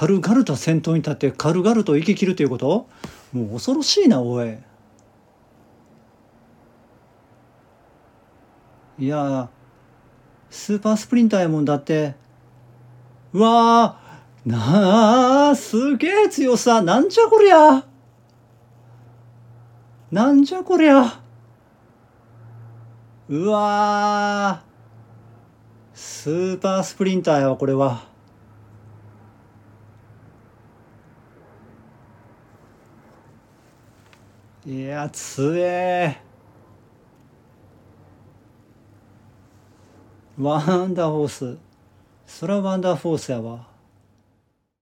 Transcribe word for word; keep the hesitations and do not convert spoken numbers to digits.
軽々と先頭に立って軽々と生き切るということ、もう恐ろしいなおい。いやスーパースプリンターやもんだって。うわーなあすげえ強さ、なんじゃこりゃ、なんじゃこりゃ。うわースーパースプリンターやわこれは。いやつえーワンダーフォース、そらワンダーフォースやわ。